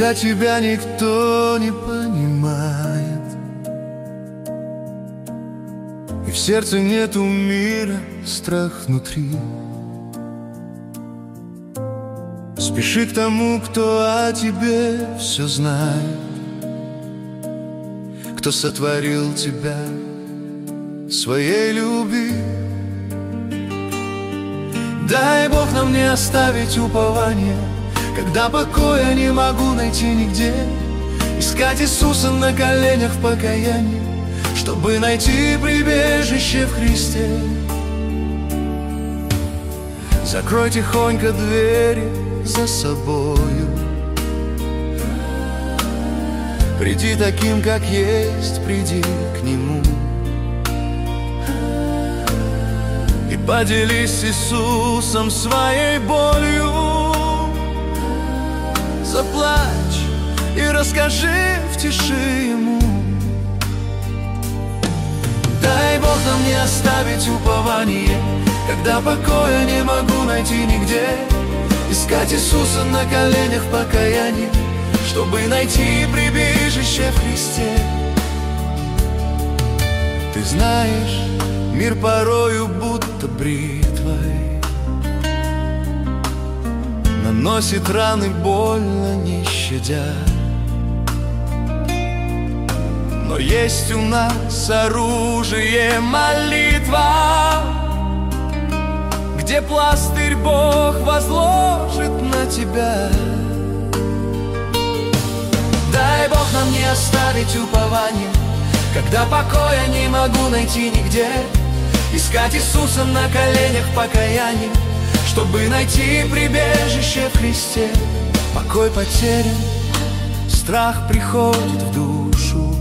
когда тебя никто не понимает, и в сердце нету мира, страх внутри. Спеши к тому, кто о тебе все знает, кто сотворил тебя своей любви. Дай Бог нам не оставить упование, когда покоя не могу найти нигде. Искать Иисуса на коленях в покаянии, чтобы найти прибежище в Христе. Закрой тихонько двери за собою, приди таким, как есть, приди к Нему и поделись с Иисусом своей болью. Заплачь и расскажи в тиши Ему. Дай Бог нам не оставить упование, когда покоя не могу найти нигде. Искать Иисуса на коленях в покаянии, чтобы найти прибежище в Христе. Ты знаешь, мир порою будто бритвой наносит раны больно, не щадя. Но есть у нас оружие молитва, где пластырь Бог возложит на тебя. Дай Бог нам не оставить упование, когда покоя не могу найти нигде. Искать Иисуса на коленях в покаянии, чтобы найти прибежище в Христе. Покой потерян, страх приходит в душу,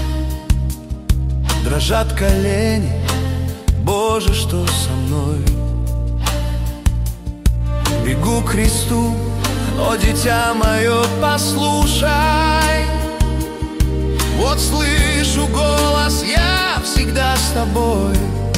дрожат колени, Боже, что со мной? Бегу к Христу, о, дитя мое, послушай. Вот слышу голос, я всегда с тобой.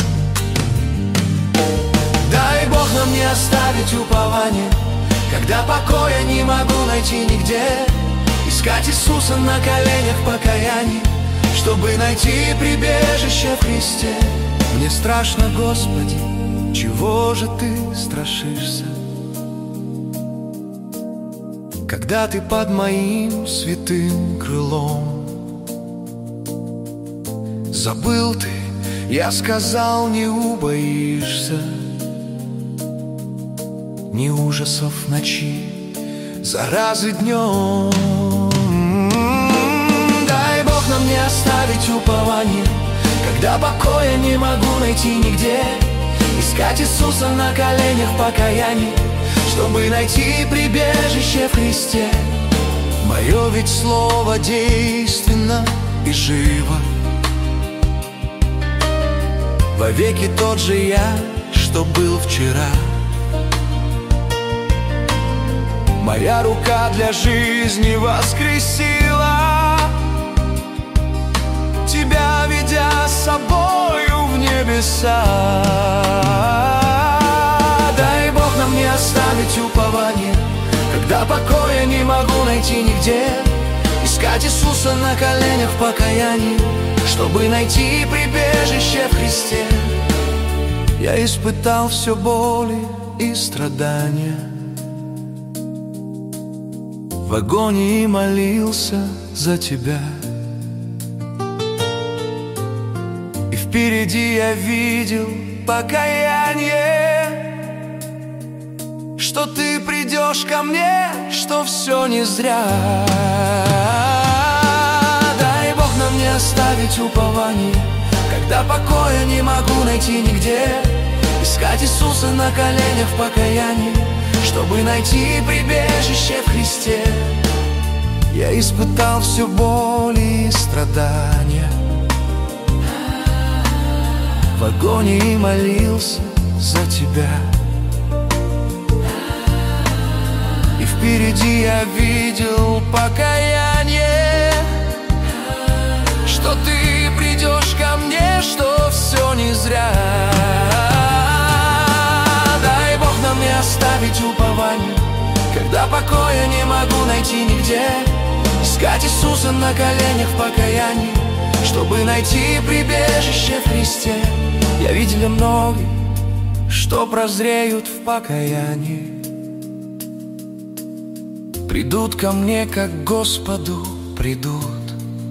Дай Бог нам не оставить упование, когда покоя не могу найти нигде. Искать Иисуса на коленях в покаянии, чтобы найти прибежище в Христе. Мне страшно, Господи, чего же Ты страшишься, когда Ты под моим святым крылом? Забыл Ты, я сказал, не убоишься ни ужасов ночи, заразы днем. Дай Бог нам не оставить упование, когда покоя не могу найти нигде. Искать Иисуса на коленях в покаянии, чтобы найти прибежище в Христе. Мое ведь слово действенно и живо, вовеки тот же я, что был вчера. Моя рука для жизни воскресила тебя, ведя с собою в небеса. Дай Бог нам не оставить упование, когда покоя не могу найти нигде. Искать Иисуса на коленях в покаянии, чтобы найти прибежище в Христе. Я испытал все боли и страдания, в агонии молился за тебя. И впереди я видел покаяние, что Ты придешь ко мне, что все не зря. Дай Бог нам не оставить упование, когда покоя не могу найти нигде. Искать Иисуса на коленях в покаянии, чтобы найти прибежище в Христе. Я испытал все боли и страдания, в агонии молился за тебя. И впереди я видел покаяние, что Ты придешь ко мне, что все не зря. Дай Бог нам не оставить упование, когда покоя не могу найти нигде. Искать Иисуса на коленях в покаянии, чтобы найти прибежище в Христе. Я видел многих, что прозреют в покаянии, придут ко мне, как к Господу придут,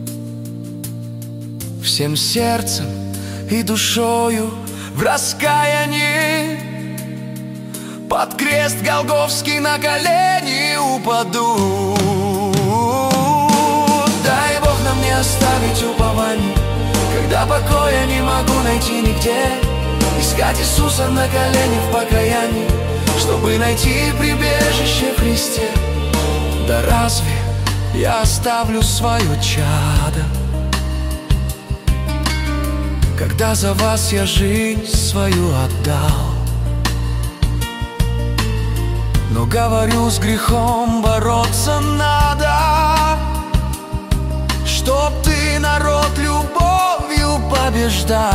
всем сердцем и душою в раскаянии. Под крест Голгофский на колени упаду. Дай Бог нам не оставить упование, когда покоя не могу найти нигде. Искать Иисуса на коленях в покаянии, чтобы найти прибежище в Христе. Да разве я оставлю свое чадо, когда за вас я жизнь свою отдал? Но говорю, с грехом бороться надо, чтоб ты народ любовью побеждал.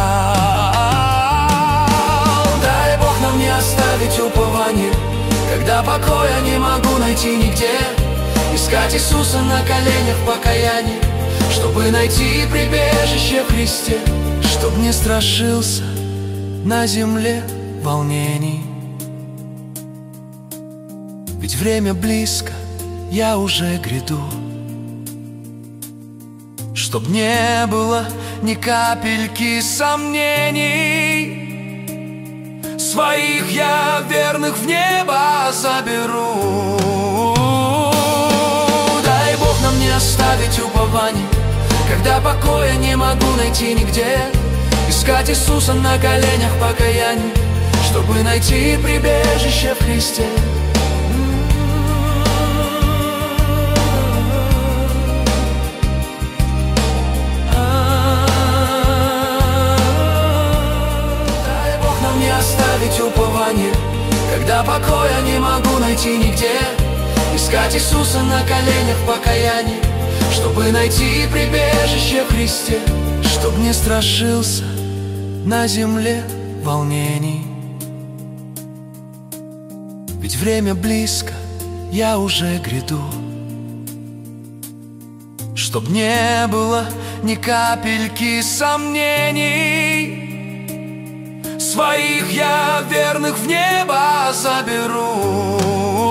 Дай Бог нам не оставить упование, когда покоя не могу найти нигде. Искать Иисуса на коленях в покаянии, чтобы найти прибежище в Христе. Чтоб не страшился на земле волнений, ведь время близко, я уже гряду. Чтоб не было ни капельки сомнений, своих я верных в небо заберу. Дай Бог нам не оставить упование, когда покоя не могу найти нигде. Искать Иисуса на коленях в покаянии, чтобы найти прибежище в Христе. Дай Бог нам не оставить упование, когда покоя не могу найти нигде. Искать Иисуса на коленях в покаянии, чтобы найти прибежище в Христе. Чтоб не страшился на земле волнений, ведь время близко, я уже гряду. Чтоб не было ни капельки сомнений, своих я верных в небо заберу.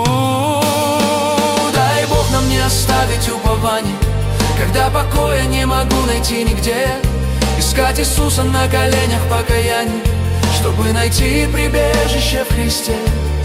Дай Бог нам не оставить упование, когда покоя не могу найти нигде. Искать Иисуса на коленях в покаянии, чтобы найти прибежище в Христе.